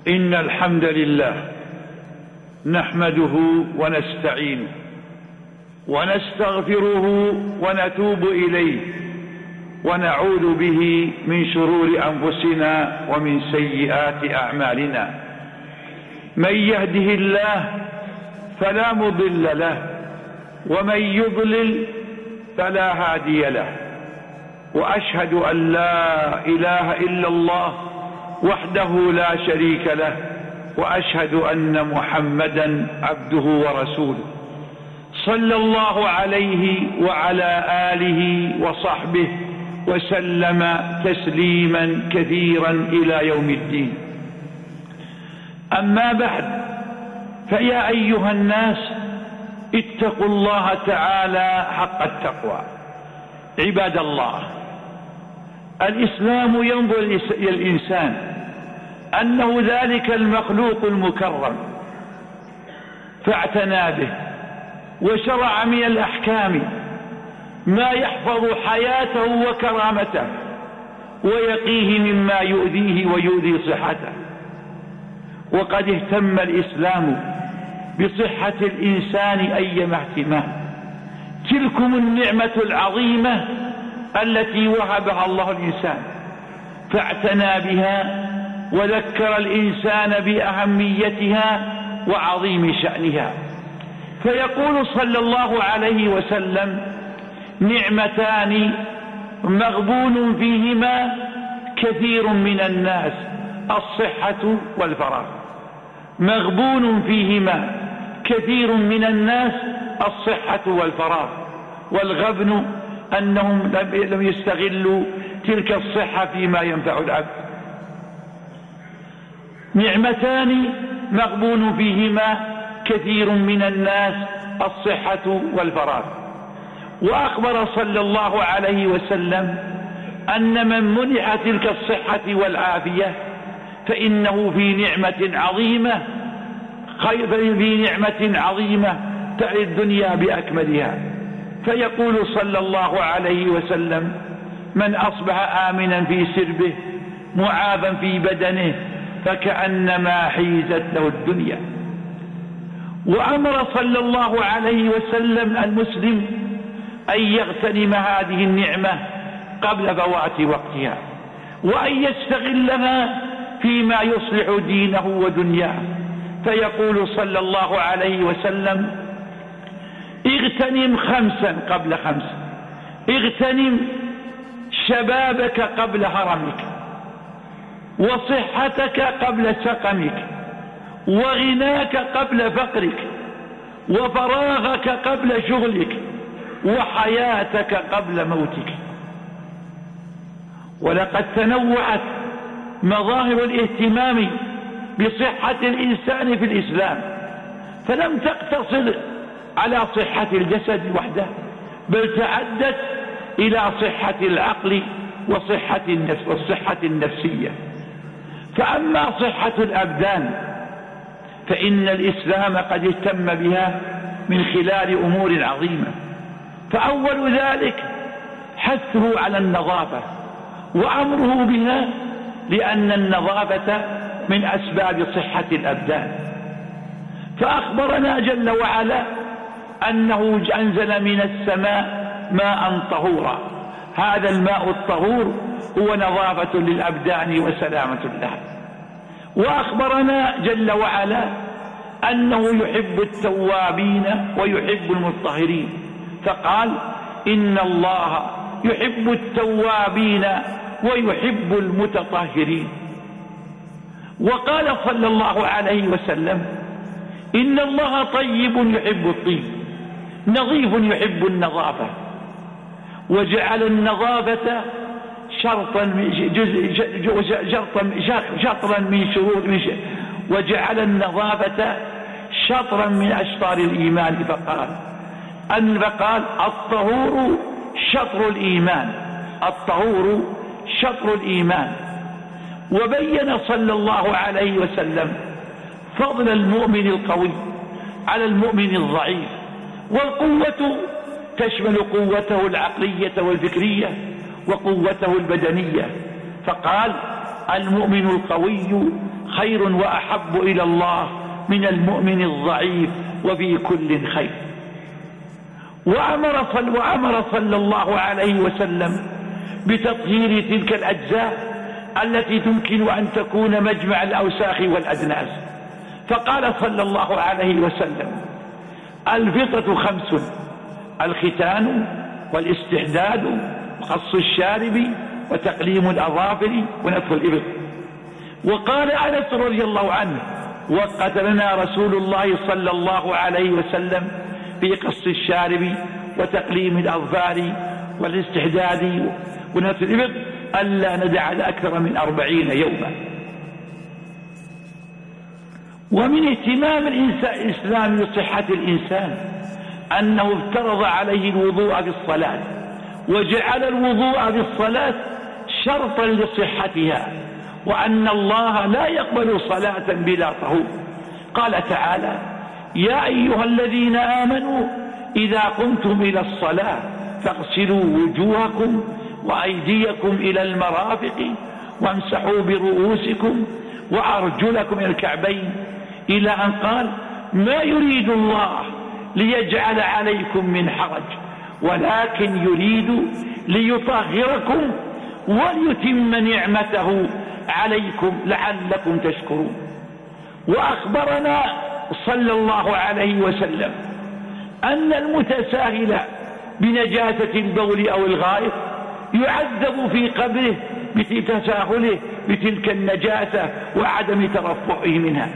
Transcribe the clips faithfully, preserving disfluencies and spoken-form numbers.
إن الحمد لله نحمده ونستعينه ونستغفره ونتوب إليه ونعوذ به من شرور أنفسنا ومن سيئات أعمالنا. من يهده الله فلا مضل له ومن يضلل فلا هادي له، وأشهد أن لا إله إلا الله وحده لا شريك له، وأشهد أن محمدا عبده ورسوله صلى الله عليه وعلى آله وصحبه وسلم تسليما كثيرا إلى يوم الدين. أما بعد، فيا أيها الناس اتقوا الله تعالى حق التقوى. عباد الله، الإسلام ينظر إلى الإنسان أنه ذلك المخلوق المكرم، فاعتنى به وشرع من الأحكام ما يحفظ حياته وكرامته ويقيه مما يؤذيه ويؤذي صحته. وقد اهتم الإسلام بصحة الإنسان أيما اهتمام. تلكم النعمة العظيمة التي وهبها الله الإنسان، فاعتنى بها وذكر الإنسان بأهميتها وعظيم شأنها. فيقول صلى الله عليه وسلم: نعمتان مغبون فيهما كثير من الناس، الصحة والفراغ. مغبون فيهما كثير من الناس الصحة والفراغ. والغبن أنهم لم يستغلوا تلك الصحة فيما ينفع العبد. نعمتان مغبون فيهما كثير من الناس، الصحة والفراغ. وأخبر صلى الله عليه وسلم أن من منع تلك الصحة والعافية فإنه في نعمة عظيمة، في نعمة عظيمة تعي الدنيا بأكملها. فيقول صلى الله عليه وسلم: من أصبح آمنا في سربه معافا في بدنه فكأنما حيزت له الدنيا. وأمر صلى الله عليه وسلم المسلم أن يغتنم هذه النعمة قبل فوات وقتها، وأن يستغلها فيما يصلح دينه ودنياه. فيقول صلى الله عليه وسلم: اغتنم خمسا قبل خمس. اغتنم شبابك قبل هرمك، وصحتك قبل سقمك، وغناك قبل فقرك، وفراغك قبل شغلك، وحياتك قبل موتك. ولقد تنوعت مظاهر الاهتمام بصحة الإنسان في الإسلام، فلم تقتصر على صحة الجسد وحده، بل تعدت إلى صحة العقل وصحة النفس والصحة النفسية. فأما صحة الأبدان فإن الإسلام قد اهتم بها من خلال أمور عظيمة. فأول ذلك حثه على النظافة وأمره بها، لأن النظافة من أسباب صحة الأبدان. فأخبرنا جل وعلا أنه أنزل من السماء ماء طهورا. هذا الماء الطهور هو نظافة للأبدان وسلامة لها. وأخبرنا جل وعلا أنه يحب التوابين ويحب المطهرين، فقال: إن الله يحب التوابين ويحب المتطهرين. وقال صلى الله عليه وسلم: إن الله طيب يحب الطيب، نظيف يحب النظافة. وجعل النظافة شرطا شطرا من شروط، وجعل النظافة شطرا من أشطار الإيمان. فقال أن فقال الطهور شطر الإيمان، الطهور شطر الإيمان. وبين صلى الله عليه وسلم فضل المؤمن القوي على المؤمن الضعيف. والقوة تشمل قوته العقلية والفكرية وقوته البدنية. فقال: المؤمن القوي خير وأحب إلى الله من المؤمن الضعيف وفي كل خير. وأمر صل وأمر صلى الله عليه وسلم بتطهير تلك الأجزاء التي تمكن أن تكون مجمع الأوساخ والأدناس، فقال صلى الله عليه وسلم: الفطرة خمس: الختان والاستحداد وقص الشارب وتقليم الأظافر ونتف الإبط. وقال أنس رضي الله عنه: وقتلنا رسول الله صلى الله عليه وسلم في قص الشارب وتقليم الأظفار والاستحداد ونتف الإبط ألا ندع أكثر من أربعين يوما. ومن اهتمام الإسلام بصحة الإنسان أنه افترض عليه الوضوء بالصلاة، وجعل الوضوء بالصلاة شرطا لصحتها، وأن الله لا يقبل صلاة بلا طهور. قال تعالى: يا أيها الذين آمنوا إذا قمتم إلى الصلاة فاغسلوا وجوهكم وأيديكم إلى المرافق وامسحوا برؤوسكم وأرجلكم إلى الكعبين، إلى أن قال: ما يريد الله ليجعل عليكم من حرج ولكن يريد ليطهركم وليتم نعمته عليكم لعلكم تشكرون. وأخبرنا صلى الله عليه وسلم أن المتساهل بنجاسة البول أو الغائط يعذب في قبره بتساهله بتلك النجاسة وعدم ترفعه منها.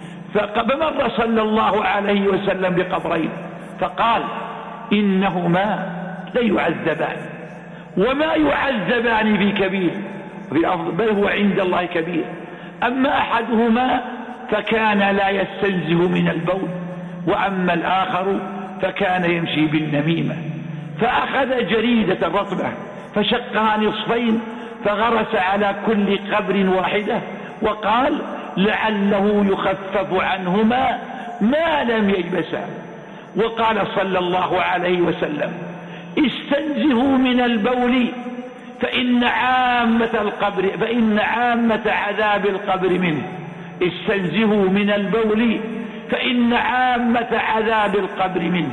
فمر صلى الله عليه وسلم بقبرين فقال: إنهما ليعذبان وما يعذبان في كبير، بل هو عند الله كبير. أما أحدهما فكان لا يستنزه من البول، وأما الآخر فكان يمشي بالنميمة. فأخذ جريدة رطبة فشقها نصفين فغرس على كل قبر واحدة، وقال: لعله يخفف عنهما ما لم ييبسا. وقال صلى الله عليه وسلم: استنزهوا من البول فإن عامة القبر فإن عامة عذاب القبر منه. استنزهوا من البول فإن عامة عذاب القبر منه.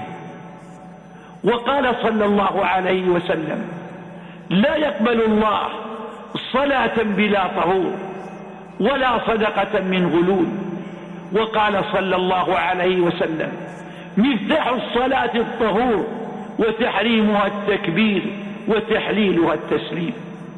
وقال صلى الله عليه وسلم: لا يقبل الله صلاة بلا طهور ولا صدقة من غلول. وقال صلى الله عليه وسلم: مفتاح الصلاة الطهور وتحريمها التكبير وتحليلها التسليم.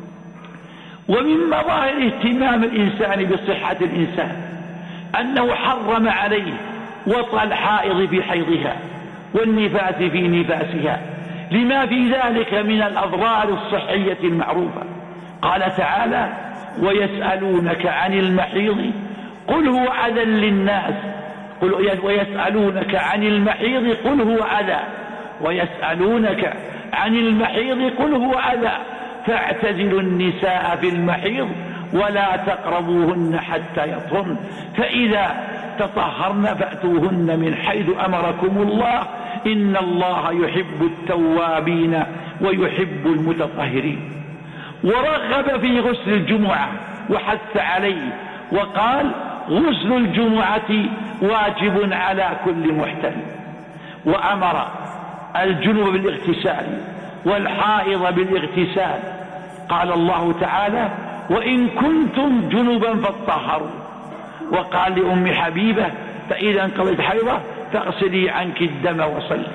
ومن مظاهر اهتمام الإنسان بصحة الإنسان أنه حرم عليه وطأ الحائض في حيضها والنفاس في نفاسها، لما في ذلك من الأضرار الصحية المعروفة. قال تعالى: ويسألونك عن المحيض قل هو أذى للناس قل ويسألونك عن المحيض قل هو أذى ويسألونك عن المحيض قل هو أذى فاعتزلوا النساء في المحيض ولا تقربوهن حتى يطهرن فإذا تطهرن فأتوهن من حيث أمركم الله إن الله يحب التوابين ويحب المتطهرين. ورغب في غسل الجمعة وحث عليه وقال: غسل الجمعة واجب على كل محتلم. وأمر الجنوب بالاغتسال والحائض بالاغتسال. قال الله تعالى: وإن كنتم جنبا فاطهروا. وقال لأم حبيبة: فإذا انقضت حيضة فاغسلي عنك الدم وصلي.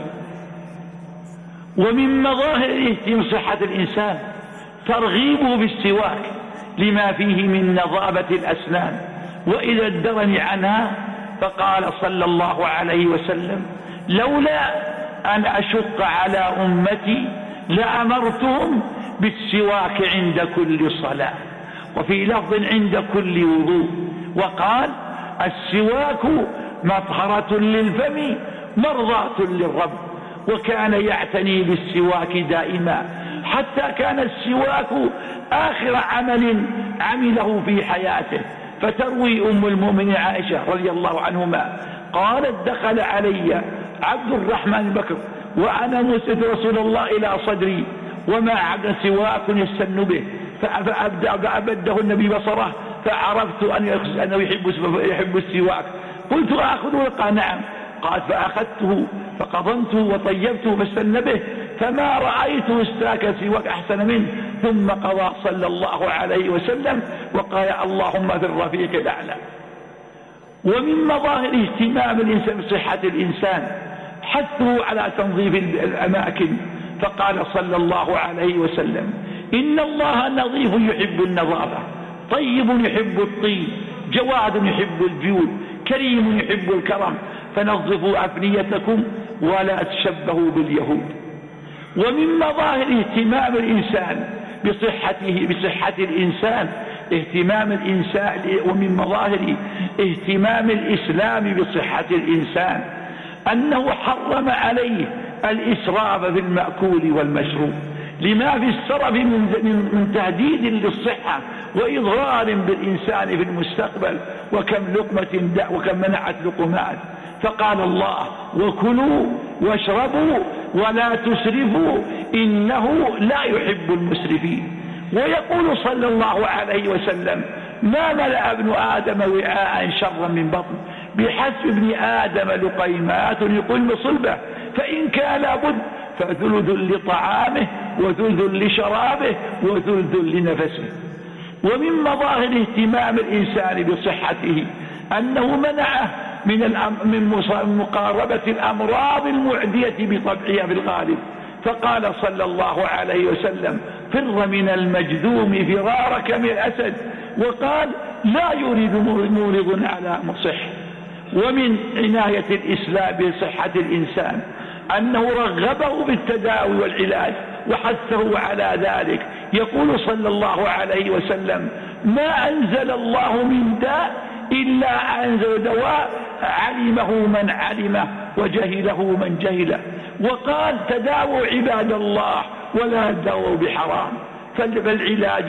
ومن مظاهر اهتمام صحة الإنسان ترغيبه بالسواك لما فيه من نظافة الأسنان وإلى الدرن عنها. فقال صلى الله عليه وسلم: لولا أن أشق على أمتي لأمرتهم بالسواك عند كل صلاة، وفي لفظ عند كل وضوء. وقال: السواك مطهرة للفم مرضاة للرب. وكان يعتني بالسواك دائما حتى كان السواك آخر عمل عمله في حياته. فتروي أم المؤمنين عائشة رضي الله عنهما قالت: دخل علي عبد الرحمن بكر وأنا مسند رسول الله إلى صدري وما عبد سواك يستن به فأبده النبي بصره فعرفت أنه يحب السواك، قلت أخذه؟ قال نعم. قال فأخذته فقضمته وطيبته فاستن به، فما رأيته استاك سواك أحسن منه. ثم قضى صلى الله عليه وسلم وقال اللهم في الرفيق الأعلى. ومن مظاهر اهتمام الإنسان بصحة الإنسان حثه على تنظيف الأماكن، فقال صلى الله عليه وسلم إن الله نظيف يحب النظافة، طيب يحب الطيب، جواد يحب الجود، كريم يحب الكرم، فنظفوا أفنيتكم ولا تشبهوا باليهود. ومن مظاهر اهتمام الإنسان بصحته بصحة الإنسان اهتمام الإنسان ومن مظاهر اهتمام الإسلام بصحة الإنسان أنه حرم عليه الإسراف في المأكول والمشروب، لما في السرف من تهديد للصحة وإضرار بالإنسان في المستقبل، وكم لقمة وكم منعت لقمات. فقال الله وكلوا واشربوا ولا تسرفوا إنه لا يحب المسرفين. ويقول صلى الله عليه وسلم ما ملأ ابن آدم وعاء شرا من بطن، بحسب ابن آدم لقيمات يقل صلبه، فإن كان لابد فثلث لطعامه وثلث لشرابه وثلث لنفسه. ومن مظاهر اهتمام الإنسان بصحته أنه منعه من من مقاربة الأمراض المعدية بطبعها في الغالب، فقال صلى الله عليه وسلم فر من المجذوم فرارك من الأسد، وقال لا يريد مورض على مصح. ومن عناية الإسلام بصحة الإنسان أنه رغبه بالتداوي والعلاج وحثه على ذلك، يقول صلى الله عليه وسلم ما أنزل الله من داء إلا أنزل دواء علمه من علمه وجهله من جهله، وقال تداووا عباد الله ولا تداووا بحرام، فالعلاج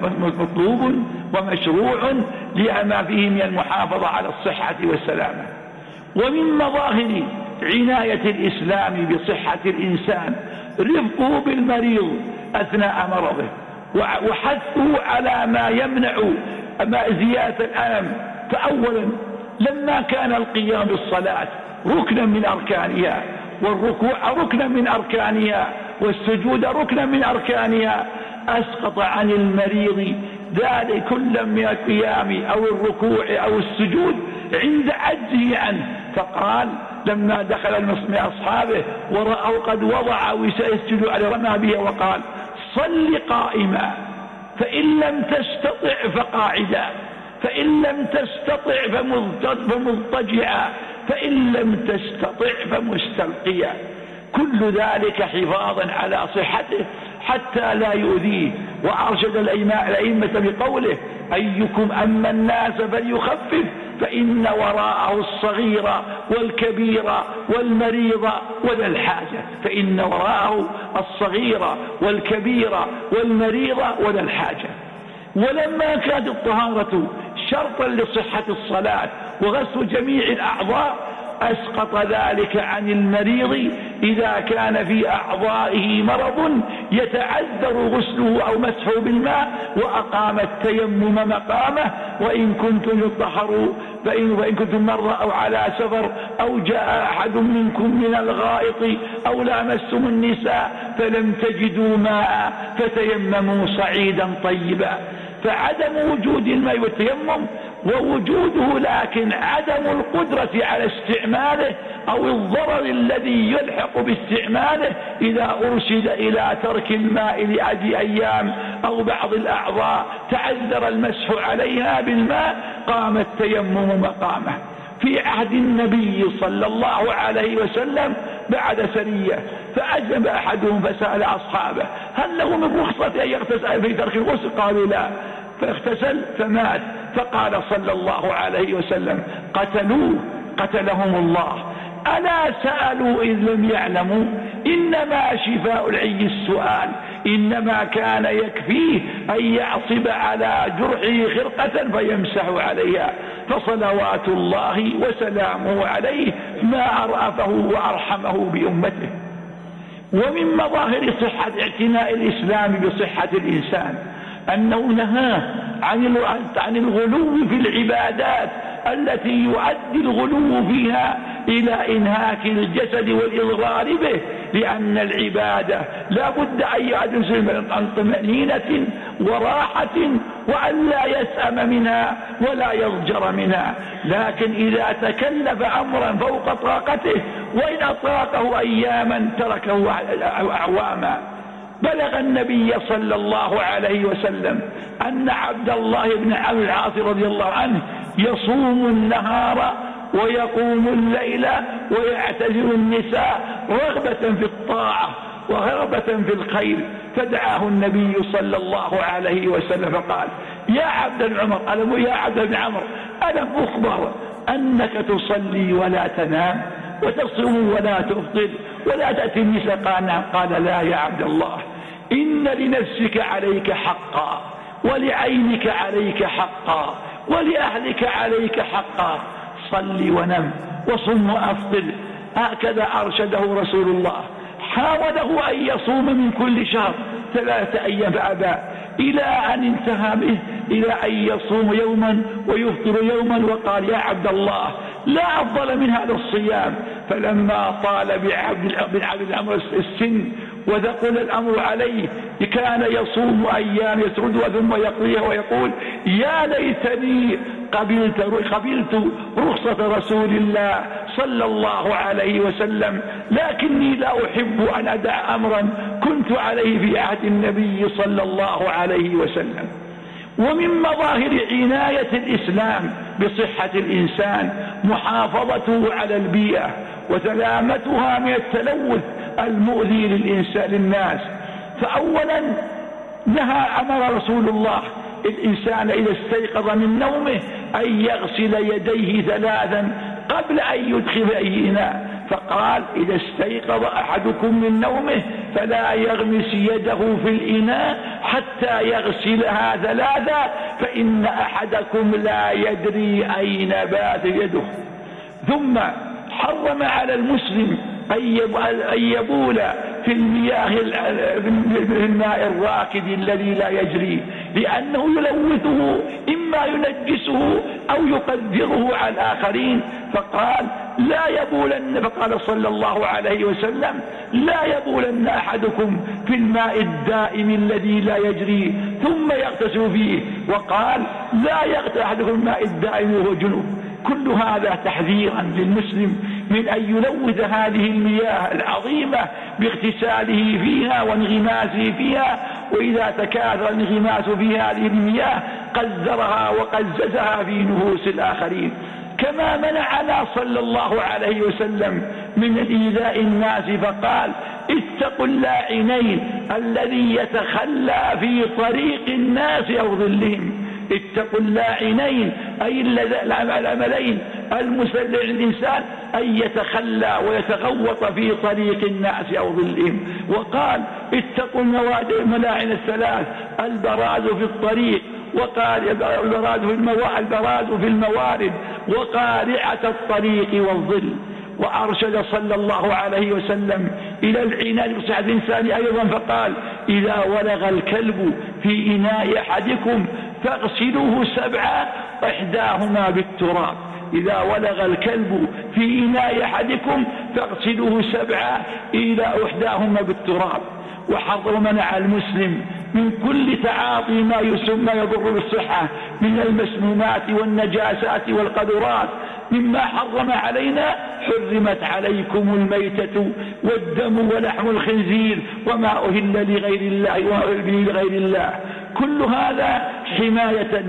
مطلوب ومشروع لما فيه من المحافظة على الصحة والسلامة. ومن مظاهر عناية الإسلام بصحة الإنسان رفقه بالمريض أثناء مرضه وحثه على ما يمنع زيادة الألم. فأولا لما كان القيام بالصلاة ركنا من أركانها، والركوع ركنا من أركانها، والسجود ركنا من أركانها، أسقط عن المريض ذلك كل من القيام أو الركوع أو السجود عند عجزه عنه. فقال لما دخل المصنع أصحابه ورأوا قد وضع وسيسجد على رمى به وقال صل قائما، فإن لم تستطع فقاعدا، فإن لم تستطع فمضطجعا، فإن لم تستطع فمستلقيا، كل ذلك حفاظا على صحته حتى لا يؤذيه. وأرشد الأئمة بقوله أيكم أما الناس فليخفف فإن وراءه الصغير والكبير والمريض وذا الحاجة، فإن وراءه الصغير والكبير والمريض وذا الحاجة. ولما كانت الطهارة شرطا لصحة الصلاة وغسل جميع الأعضاء أسقط ذلك عن المريض إذا كان في أعضائه مرض يتعذر غسله أو مسحه بالماء، وأقام التيمم مقامه. وإن كنتم يطهروا فإن, فإن كنتم مرة أو على سفر أو جاء أحد منكم من الغائط أو لامستم النساء فلم تجدوا ماء فتيمموا صعيدا طيبا. فعدم وجود الماء والتيمم ووجوده لكن عدم القدرة على استعماله أو الضرر الذي يلحق باستعماله إذا أرشد إلى ترك الماء لأجل أيام أو بعض الأعضاء تعذر المسح عليها بالماء قام التيمم مقامه. في عهد النبي صلى الله عليه وسلم بعد سرية فأجنب أحدهم فسأل أصحابه هل له من رخصة أن يغتسل في ترك الغسل؟ قالوا لا، فاغتسل فمات. فقال صلى الله عليه وسلم قتلوه قتلهم الله، ألا سألوا إذ لم يعلموا؟ إنما شفاء العي السؤال، إنما كان يكفيه أن يعصب على جرحه خرقة فيمسح عليها. فصلوات الله وسلامه عليه ما أرأفه وأرحمه بأمته. ومن مظاهر صحة اعتناء الإسلام بصحة الإنسان أنه نهاه عن عن الغلو في العبادات التي يؤدي الغلو فيها إلى إنهاك الجسد والإضرار به، لأن العبادة لا بد أن يعد عن طمأنينة وراحة وأن لا يسأم منها ولا يضجر منها. لكن إذا تكلف أمرا فوق طاقته وإن أطاقه أياما تركه أعواما. بلغ النبي صلى الله عليه وسلم أن عبد الله بن عمرو العاص رضي الله عنه يصوم النهار ويقوم الليل ويعتزل النساء رغبة في الطاعة ورغبة في الخير، فدعاه النبي صلى الله عليه وسلم فقال: يا عبد بن عمر ألم يا عبد بن عمرو ألم أخبر أنك تصلي ولا تنام وتصوم ولا تفطر ولا تأتي النساء؟ قال نعم. قال: لا يا عبد الله، إن لنفسك عليك حقا ولعينك عليك حقا ولأهلك عليك حقا، صل ونم وصم وأفطر. هكذا أرشده رسول الله. حاوله أن يصوم من كل شهر ثلاثة أيام فأبى، إلى أن انتهى به إلى أن يصوم يوما ويفطر يوما، وقال: يا عبد الله، لا أفضل من هذا الصيام. فلما طال بعبد عبد عمرو السن وثقل الأمر عليه كان يصوم أيام يسردها ثم يقضيها ويقول: يا ليتني قبلت, قبلت رخصة رسول الله صلى الله عليه وسلم، لكني لا أحب أن أدع أمرا كنت عليه في عهد النبي صلى الله عليه وسلم. ومن مظاهر عناية الإسلام بصحة الإنسان محافظته على البيئة وسلامتها من التلوث المؤذي للإنسان للناس. فأولا نهى أمر رسول الله الإنسان إذا استيقظ من نومه أن يغسل يديه ثلاثا قبل أن يدخل أي إناء، فقال: إذا استيقظ أحدكم من نومه فلا يغمس يده في الإناء حتى يغسلها ثلاثا، فإن أحدكم لا يدري أين بات يده. ثم حرم على المسلم أن يبول في المياه في الماء الراكد الذي لا يجري، لأنه يلوثه، إما ينجسه أو يقدره على الآخرين. فقال: لا يبولن، فقال صلى الله عليه وسلم: لا يبولن أحدكم في الماء الدائم الذي لا يجري ثم يغتسل فيه. وقال: لا يغتسل أحدكم الماء الدائم وهو جنوب. كل هذا تحذيرا للمسلم من أن يلوث هذه المياه العظيمة باغتساله فيها وانغماسه فيها، وإذا تكاثر الانغماس في هذه المياه قذرها وقززها في نفوس الآخرين. كما منعنا صلى الله عليه وسلم من إيذاء الناس، فقال: اتقوا اللاعنين الذي يتخلى في طريق الناس أو ظلهم. اتقوا اللاعنين أي العملين المسلم للإنسان أن يتخلى ويتغوط في طريق الناس أو ظلهم. وقال: اتقوا الملاعن الثلاث: البراز في الطريق، وقال البراز في الموارد, البراز في الموارد وقارعة الطريق والظل. وأرشد صلى الله عليه وسلم إلى العناية بصحة الإنسان أيضا، فقال: إذا ولغ الكلب في إناء أحدكم فاغسلوه سبعا إحداهما بالتراب. إذا ولغ الكلب في إناء أحدكم فاغسلوه سبعا إلى إحداهما بالتراب. وحرم منع المسلم من كل تعاطي ما يسمى يضر بالصحة من المسمومات والنجاسات والقذرات. مما حرم علينا: حرمت عليكم الميتة والدم ولحم الخنزير وما أهل لغير الله لغير الله. كل هذا حماية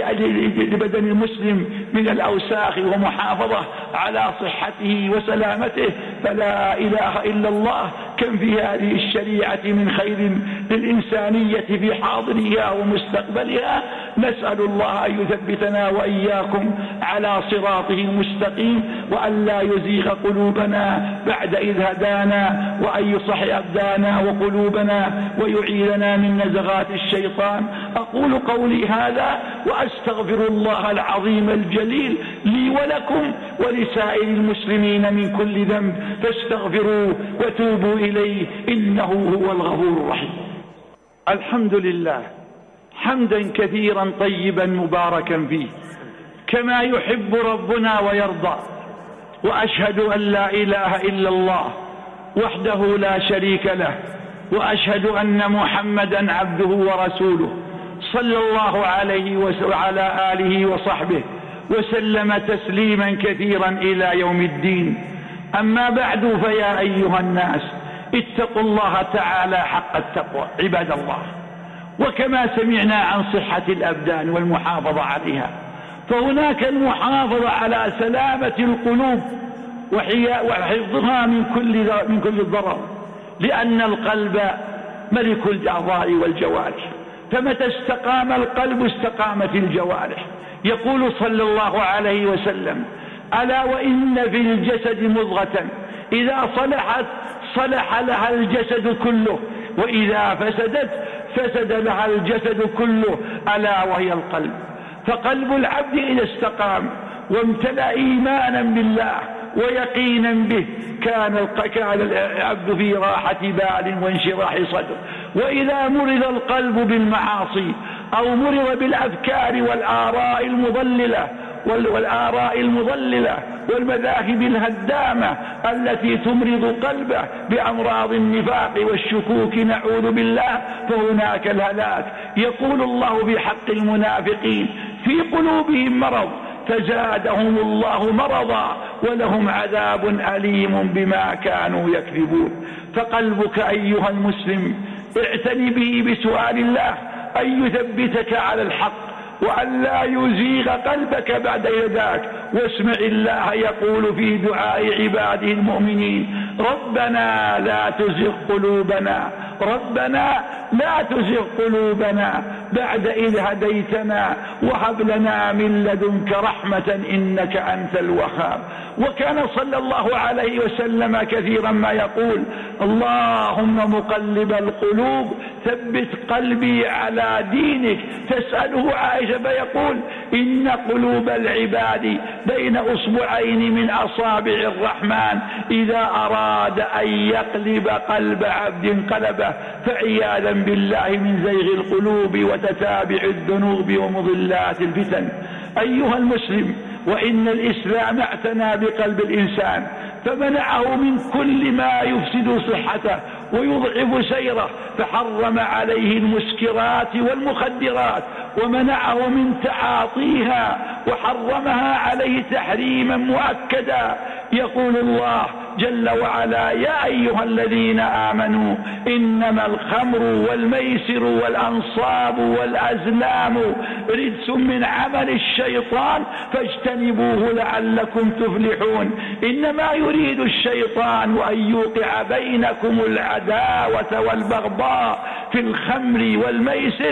لبدن المسلم من الأوساخ ومحافظة على صحته وسلامته. فلا إله إلا الله، كم في هذه الشريعة من خير للإنسانية في حاضرها ومستقبلها. نسأل الله أن يثبتنا وإياكم على صراطه المستقيم، وأن لا يزيغ قلوبنا بعد إذ هدانا، وأن يصح أبدانا وقلوبنا ويعيذنا من نزغات الشيطان. أقول قولي هذا وأستغفر الله العظيم الجليل لي ولكم ولسائر المسلمين من كل ذنب، فاستغفروه وتوبوا إليه إنه هو الغفور الرحيم. الحمد لله حمدا كثيرا طيبا مباركا فيه كما يحب ربنا ويرضى. وأشهد أن لا إله إلا الله وحده لا شريك له، وأشهد أن محمدا عبده ورسوله صلى الله عليه وعلى آله وصحبه وسلم تسليما كثيرا إلى يوم الدين. أما بعد، فيا أيها الناس اتقوا الله تعالى حق التقوى عباد الله. وكما سمعنا عن صحة الأبدان والمحافظة عليها، فهناك المحافظة على سلامة القلوب وحفظها من كل من كل ضرر، لأن القلب ملك الأعضاء والجوارح، فمتى استقام القلب استقامت الجوارح. يقول صلى الله عليه وسلم: ألا وإن في الجسد مضغة إذا صلحت صلح لها الجسد كله، وإذا فسدت فسد لها الجسد كله، ألا وهي القلب. فقلب العبد إذا استقام وامتلأ إيمانا بالله ويقينا به كان كان العبد في راحة بال وانشراح صدر. وإذا مرض القلب بالمعاصي أو مرض بالأفكار والآراء المضللة والآراء المضللة والمذاهب الهدامة التي تمرض قلبه بأمراض النفاق والشكوك نعوذ بالله، فهناك الهلاك. يقول الله في حق المنافقين: في قلوبهم مرض فزادهم الله مرضا ولهم عذاب أليم بما كانوا يكذبون. فقلبك أيها المسلم اعتني به بسؤال الله أن يثبتك على الحق وأن لا يزيغ قلبك بعد ذاك. واسمع الله يقول في دعاء عباده المؤمنين: ربنا لا تزغ قلوبنا ربنا لا تزغ قلوبنا بعد إذ هديتنا وهب لنا من لدنك رحمة إنك أنت الوهاب. وكان صلى الله عليه وسلم كثيرا ما يقول: اللهم مقلب القلوب ثبت قلبي على دينك. تسأله عائشة فيقول: إن قلوب العباد بين أصبعين من أصابع الرحمن، إذا أراد أن يقلب قلب عبد قلبه، فعياذا بالله من زيغ القلوب وتتابع الذنوب ومضلات الفتن. أيها المسلم، وإن الإسلام اعتنى بقلب الإنسان فمنعه من كل ما يفسد صحته ويضعف سيره، فحرم عليه المسكرات والمخدرات ومنعه من تعاطيها وحرمها عليه تحريما مؤكدا. يقول الله جل وعلا: يا أيها الذين آمنوا إنما الخمر والميسر والأنصاب والأزلام رجس من عمل الشيطان فاجتنبوه لعلكم تفلحون. إنما يريد الشيطان أن يوقع بينكم العداوة والبغضاء في الخمر والميسر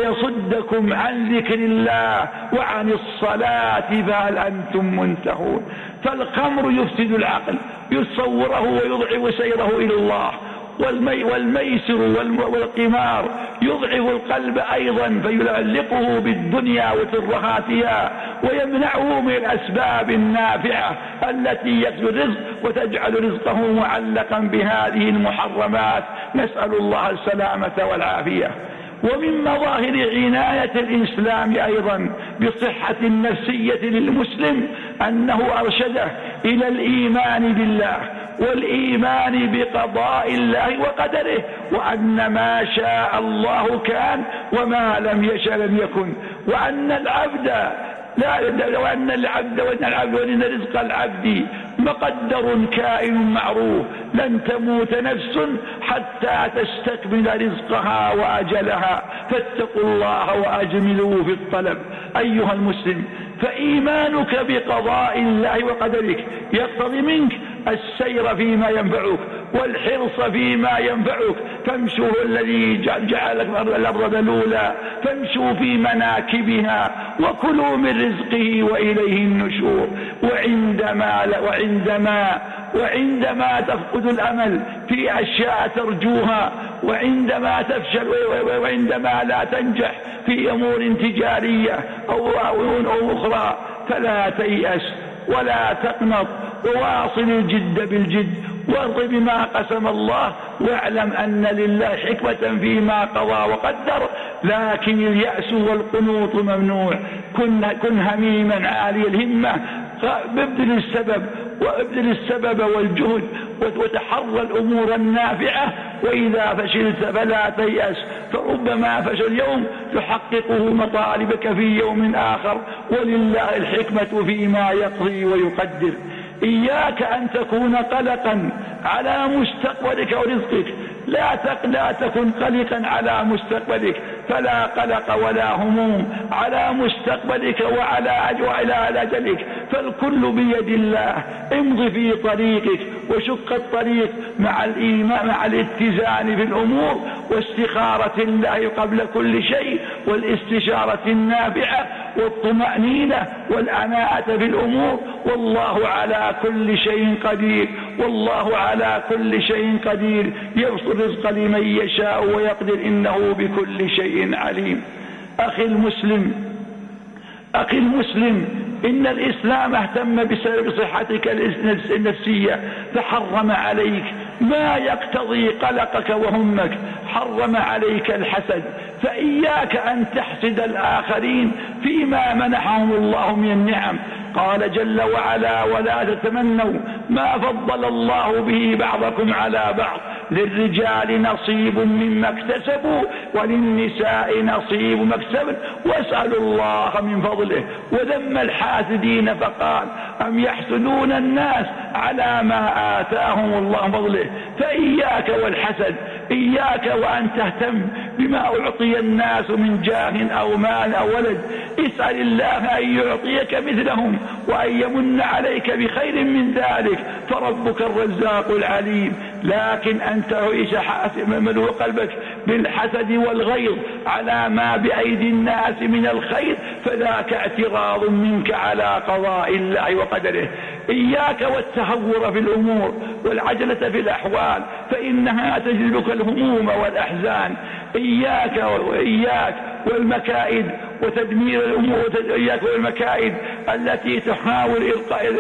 ويصدكم عن ذكر الله وعن الصلاة فهل أنتم منتهون. فالخمر يفسد العقل، يصوره ويضعف سيره إلى الله، والمي والميسر والقمار يضعف القلب أيضا فيعلقه بالدنيا وترهاتها ويمنعه من الأسباب النافعة التي يكسب الرزق وتجعل رزقه معلقا بهذه المحرمات. نسأل الله السلامة والعافية. ومن مظاهر عناية الإسلام أيضا بصحة النفسية للمسلم أنه أرشده إلى الإيمان بالله والإيمان بقضاء الله وقدره، وأن ما شاء الله كان وما لم يشأ لم يكن، وأن العبد لا وأن العبد وأن العبد وأن رزق العبد مقدر كائن معروف، لن تموت نفس حتى تستكمل رزقها وأجلها، فاتقوا الله وأجملوا في الطلب. أيها المسلم، فإيمانك بقضاء الله وقدرك يقتضي منك السير فيما ينفعك والحرص فيما ينفعك. فامشوا الذي جعل الأرض ذلولا فامشوا في مناكبها وكلوا من رزقه وإليه النشور. وعندما وعندما وعندما تفقد الأمل في أشياء ترجوها، وعندما تفشل وعندما لا تنجح في أمور تجارية أو أو أخرى، فلا تيأس ولا تقنط، وواصل الجد بالجد وارض بما قسم الله، واعلم أن لله حكمة فيما قضى وقدر، لكن اليأس والقنوط ممنوع. كن, كن هميما عالي الهمة، ابذل السبب وابذل السبب والجهد وتحرى الأمور النافعة، وإذا فشلت فلا تيأس، فربما فشل اليوم تحققه مطالبك في يوم آخر، ولله الحكمة فيما يقضي ويقدر. إياك أن تكون قلقا على مستقبلك ورزقك، لا لا تكن قلقا على مستقبلك، فلا قلق ولا هموم على مستقبلك وعلى وعلى أجلك، فالكل بيد الله. امض في طريقك وشق الطريق مع الإيمان مع الاتزان في الأمور واستخارة الله قبل كل شيء، والاستشارة النافعة والطمأنينة والعناءة في الأمور، والله على كل شيء قدير، والله على كل شيء قدير، يبسط الرزق لمن يشاء ويقدر، إنه بكل شيء عليم. أخي المسلم أخي المسلم إن الإسلام اهتم بصحتك النفسية، فحرم عليك ما يقتضي قلقك وهمك، حرم عليك الحسد، فإياك أن تحسد الآخرين فيما منحهم الله من النعم. قال جل وعلا: ولا تتمنوا ما فضل الله به بعضكم على بعض، للرجال نصيب مما اكتسبوا وللنساء نصيب ما اكتسبن واسألوا الله من فضله. وذم الحاسدين فقال: أم يحسدون الناس على ما آتاهم الله من فضله. فإياك والحسد، إياك وأن تهتم بما أعطي الناس من جاه أو مال أو ولد، اسأل الله أن يعطيك مثلهم وأن يمن عليك بخير من ذلك، فربك الرزاق العليم. لكن أن تعيش مملوء قلبك بالحسد والغيظ على ما بأيدي الناس من الخير، فذاك اعتراض منك على قضاء الله وقدره. إياك والتهور في الأمور والعجلة في الأحوال، فإنها تجلبك الهموم والأحزان. إياك وإياك والمكائد وتدمير الأمور، إياك والمكائد التي تحاول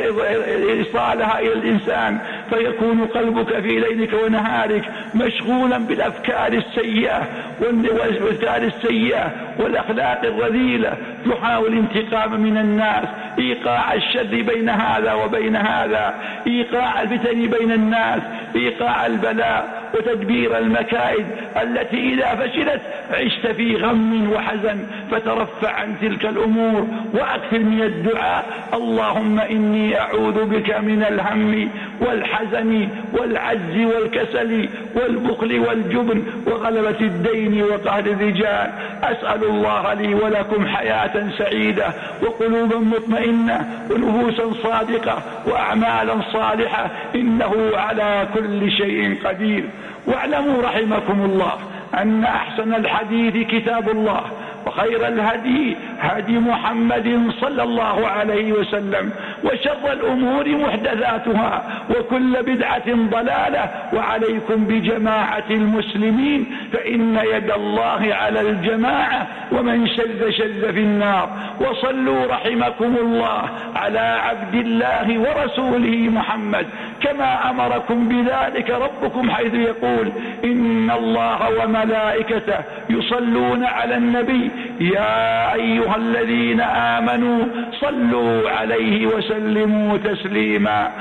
إيصالها إلى الإنسان، فيكون قلبك في ليلك ونهارك مشغولا بالأفكار السيئة والأفكار السيئة والأخلاق الرذيلة، تحاول انتقام من الناس، إيقاع الشر بين هذا وبين هذا، إيقاع الفتن بين الناس، إيقاع البلاء وتدبير المكائد التي إذا فشلت عشت في غم وحزن. فترفع عن تلك الأمور وأكثر من الدعاء: اللهم إني أعوذ بك من الهم والحزن والعجز والكسل والبخل والجبن وغلبة الدين وقهر الرجال. أسأل الله لي ولكم حياة سعيدة وقلوبا مطمئنة ونفوسا صادقة وأعمالا صالحة، إنه على كل شيء قدير. واعلموا رحمكم الله أن أحسن الحديث كتاب الله، وخير الهدي هدي محمد صلى الله عليه وسلم، وشر الأمور محدثاتها، وكل بدعة ضلالة. وعليكم بجماعة المسلمين، فإن يد الله على الجماعة، ومن شذ شذ في النار. وصلوا رحمكم الله على عبد الله ورسوله محمد كما أمركم بذلك ربكم، حيث يقول: إن الله وملائكته يصلون على النبي يا أيها الذين آمنوا صلوا عليه وسلموا تسليما.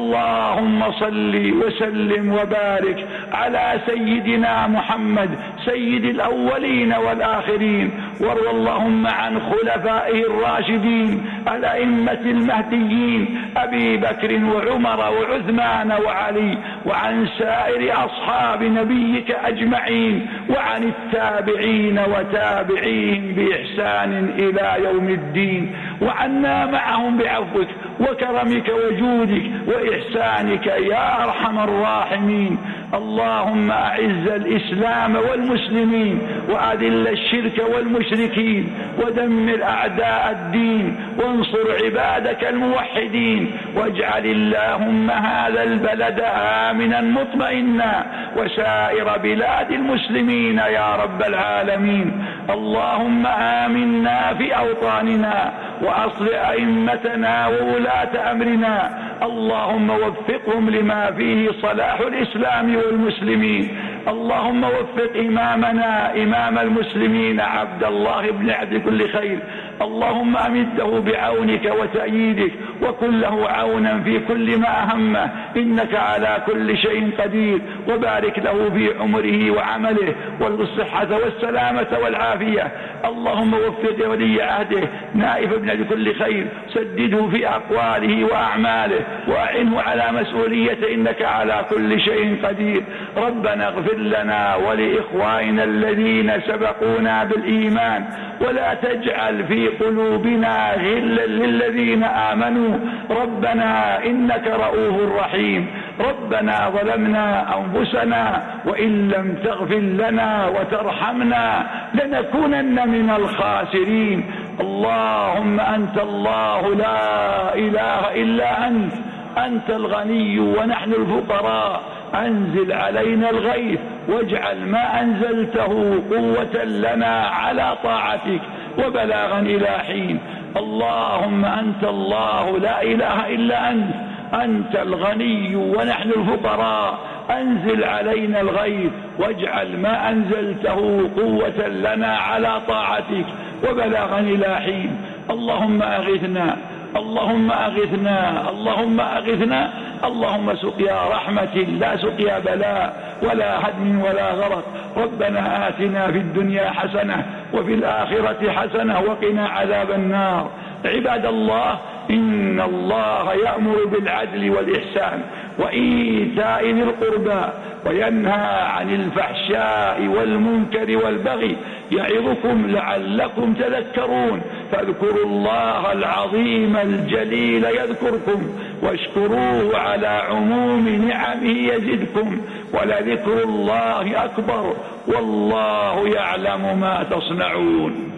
اللهم صل وسلم وبارك على سيدنا محمد سيد الأولين والآخرين، وارض اللهم عن خلفائه الراشدين الأئمة المهديين أبي بكر وعمر وعثمان وعلي، وعن سائر أصحاب نبيك أجمعين، وعن التابعين وتابعين بإحسان إلى يوم الدين، وعنا معهم بعفوك وكرمك وجودك وإحسانك يا أرحم الراحمين. اللهم أعز الإسلام والمسلمين، وأذل الشرك والمشركين، ودمر أعداء الدين، وانصر عبادك الموحدين، واجعل اللهم هذا البلد آمنا مطمئنا، وسائر بلاد المسلمين يا رب العالمين. اللهم آمنا في أوطاننا، وأصلح أئمتنا وولاة أمرنا، اللهم وفقهم لما فيه صلاح الإسلام والمسلمين. اللهم وفق إمامنا إمام المسلمين عبد الله بن عبد كل خير، اللهم أمده بعونك وتأييدك وكن له عونا في كل ما أهمه، إنك على كل شيء قدير، وبارك له في عمره وعمله والصحة والسلامة والعافية. اللهم وفق ولي عهده نائف بن عبد كل خير، سدده في أقواله وأعماله وأعنه على مسؤوليته، إنك على كل شيء قدير. ربنا اغفر لنا ولإخواننا الذين سبقونا بالإيمان ولا تجعل في قلوبنا غلا للذين آمنوا، ربنا إنك رؤوف رحيم. ربنا ظلمنا أنفسنا وإن لم تغفر لنا وترحمنا لنكونن من الخاسرين. اللهم أنت الله لا إله إلا أنت، أنت الغني ونحن الفقراء، أنزل علينا الغيث واجعل ما أنزلته قوة لنا على طاعتك وبلاغا إلى حين. اللهم أنت الله لا إله إلا أنت، أنت الغني ونحن الفقراء، أنزل علينا الغيث واجعل ما أنزلته قوة لنا على طاعتك وبلاغا إلى حين. اللهم أغثنا اللهم أغثنا اللهم أغثنا اللهم سقيا رحمة لا سقيا بلاء ولا هدم ولا غرق. ربنا آتنا في الدنيا حسنة وفي الآخرة حسنة وقنا عذاب النار. عباد الله، إن الله يأمر بالعدل والإحسان وإيتاء ذي القربى وينهى عن الفحشاء والمنكر والبغي يعظكم لعلكم تذكرون. فاذكروا الله العظيم الجليل يذكركم واشكروه على عموم نعمه يزدكم ولذكر الله أكبر والله يعلم ما تصنعون.